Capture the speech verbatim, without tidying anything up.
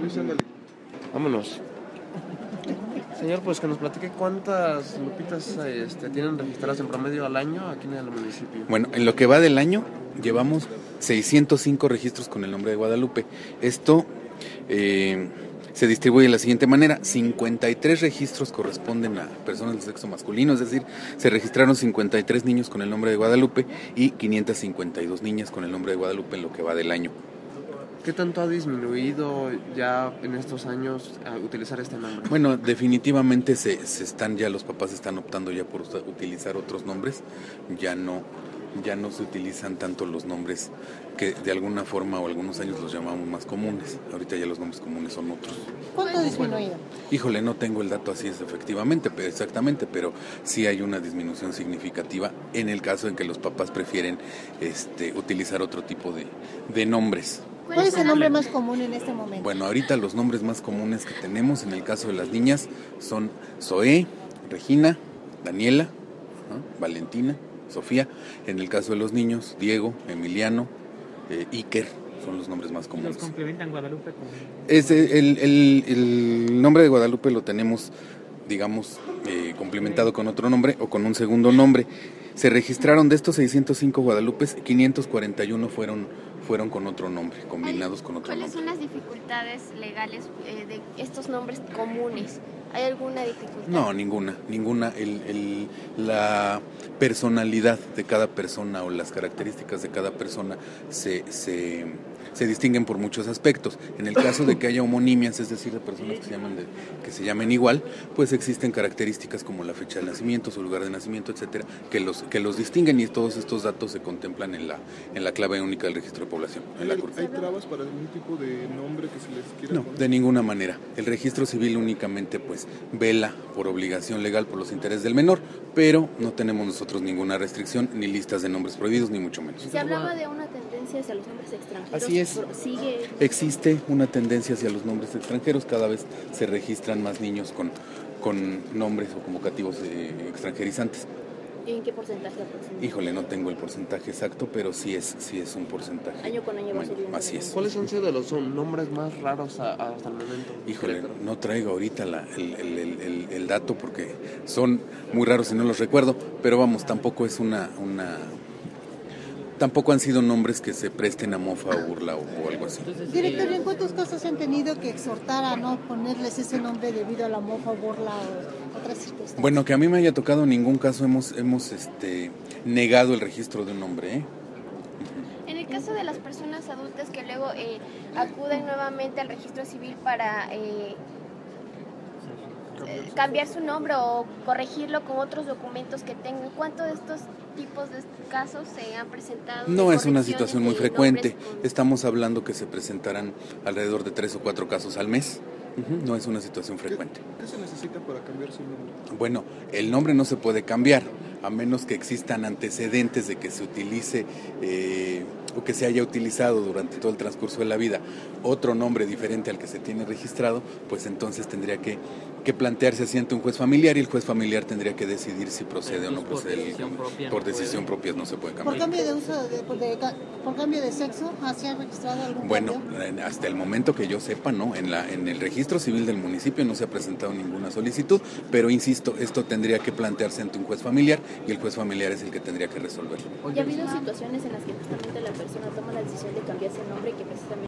Luis, ándale. Vámonos. Señor, pues que nos platique cuántas lupitas este, tienen registradas en promedio al año aquí en el municipio. Bueno, en lo que va del año llevamos seiscientos cinco registros con el nombre de Guadalupe. Esto eh, se distribuye de la siguiente manera: cincuenta y tres registros corresponden a personas del sexo masculino, es decir, se registraron cincuenta y tres niños con el nombre de Guadalupe y quinientas cincuenta y dos niñas con el nombre de Guadalupe en lo que va del año. ¿Qué tanto ha disminuido ya en estos años a utilizar este nombre? Bueno, definitivamente se, se están ya los papás están optando ya por utilizar otros nombres, ya no ya no se utilizan tanto los nombres que de alguna forma o algunos años los llamamos más comunes. Ahorita ya los nombres comunes son otros. ¿Cuánto ha disminuido? Híjole, no tengo el dato así es efectivamente, pero exactamente, pero sí hay una disminución significativa en el caso en que los papás prefieren este utilizar otro tipo de, de nombres. ¿Cuál es el nombre más común en este momento? Bueno, ahorita los nombres más comunes que tenemos en el caso de las niñas son Zoé, Regina, Daniela, ¿no? Valentina, Sofía. En el caso de los niños, Diego, Emiliano, eh, Iker, son los nombres más comunes. ¿Los complementan Guadalupe con...? Es el, el, el nombre de Guadalupe lo tenemos, digamos, eh, complementado con otro nombre o con un segundo nombre. Se registraron de estos seiscientos cinco Guadalupes, quinientos cuarenta y uno fueron, fueron con otro nombre, combinados con otro ¿Cuáles nombre. son las dificultades legales eh, de estos nombres comunes? ¿Hay alguna dificultad? No, ninguna, ninguna. El, el, la personalidad de cada persona o las características de cada persona se, se, se distinguen por muchos aspectos. En el caso de que haya homonimias, es decir, de personas que se llaman de, que se llamen igual, pues existen características como la fecha de nacimiento, su lugar de nacimiento, etcétera, que los que los distinguen, y todos estos datos se contemplan en la en la clave única del registro de población. En la ¿Hay trabas para algún tipo de nombre que se les quiera No, poner? de ninguna manera. El registro civil únicamente pues vela por obligación legal por los intereses del menor, pero no tenemos nosotros ninguna restricción, ni listas de nombres prohibidos, ni mucho menos. Se hablaba de una tendencia hacia los nombres extranjeros. Así es. ¿Sigue? Existe una tendencia hacia los nombres extranjeros, cada vez se registran más niños con, con nombres o convocativos eh, extranjerizantes. ¿En qué porcentaje aproximadamente? Híjole, no tengo el porcentaje exacto, pero sí es sí es un porcentaje. Año con año va subiendo. Así es. ¿Cuáles han sido de los son, nombres más raros a, a hasta el momento? Híjole, no traigo ahorita la, el, el, el, el dato porque son muy raros y no los recuerdo, pero vamos, tampoco es una, una tampoco han sido nombres que se presten a mofa o burla o, o algo así. Director, ¿en cuántos casos han tenido que exhortar a no ponerles ese nombre debido a la mofa, burla o otras circunstancias? Bueno, que a mí me haya tocado en ningún caso hemos hemos este negado el registro de un nombre, ¿eh? En el caso de las personas adultas que luego eh, acuden nuevamente al registro civil para eh, eh, cambiar su nombre o corregirlo con otros documentos que tengan, ¿cuántos de estos tipos de casos se han presentado? No es una correcciones situación muy de frecuente. nombres con- Estamos hablando que se presentarán alrededor de tres o cuatro casos al mes. Uh-huh. No es una situación frecuente. ¿Qué se necesita para cambiar su nombre? Bueno, el nombre no se puede cambiar, a menos que existan antecedentes de que se utilice eh, o que se haya utilizado durante todo el transcurso de la vida otro nombre diferente al que se tiene registrado, pues entonces tendría que, que plantearse así ante un juez familiar y el juez familiar tendría que decidir si procede o no Por procede. decisión propia Por no decisión puede. propia no se puede ¿Por cambiar. cambio de uso, de, por, de- por cambio de sexo, ¿se ha registrado algún Bueno, cambio? hasta el momento que yo sepa, no, en la en el registro civil del municipio no se ha presentado ninguna solicitud, pero insisto, esto tendría que plantearse ante un juez familiar y el juez familiar es el que tendría que resolverlo. ¿Ya ha habido situaciones en las que justamente la persona toma la decisión de cambiarse el nombre y que precisamente